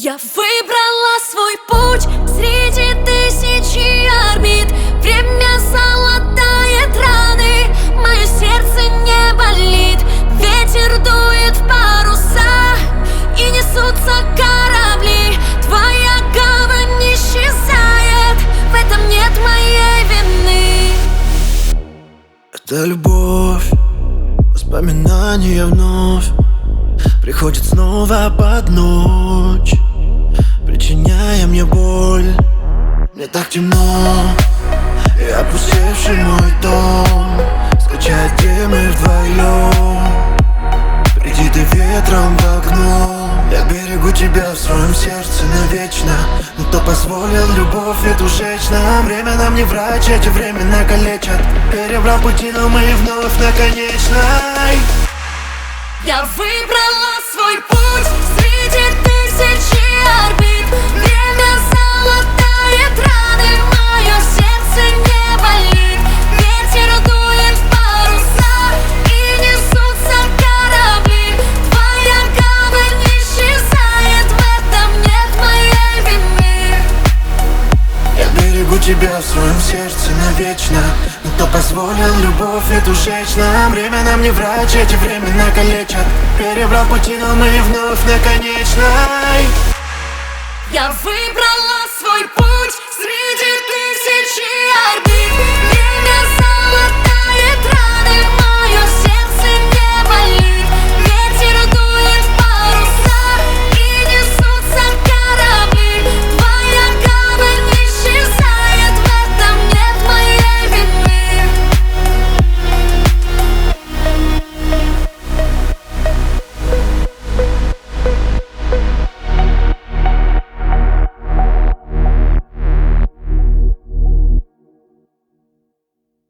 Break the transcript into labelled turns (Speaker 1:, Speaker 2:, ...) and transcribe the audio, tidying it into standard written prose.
Speaker 1: Я выбрала свой путь среди тысячи орбит. Время залатает раны, мое сердце не болит. Ветер дует в паруса, и несутся корабли. Твоя гавань исчезает, в этом нет моей вины.
Speaker 2: Это любовь, воспоминания вновь приходят снова под ночь, причиняя мне боль. Мне так темно, и опустевший мой дом. Скучать, где мы вдвоем, приди ты ветром в окно. Я берегу тебя в своем сердце навечно, но кто позволил любовь эту жечь нам? Время нам не врач, эти времена калечат. Перебрал пути, но мы вновь на конечной.
Speaker 1: Я выбрала свой путь среди тысячи орбит. Время залатает раны, мое сердце не болит. Ветер дует в паруса, и несутся корабли. Твоя гавань исчезает, в этом нет моей вины.
Speaker 2: Я берегу тебя в своем сердце навечно, но кто позволил любовь эту жечь нам? Время нам не врач, эти времена калечат. Перебрал пути, но мы вновь на конечной.
Speaker 1: Я выбрала свой путь.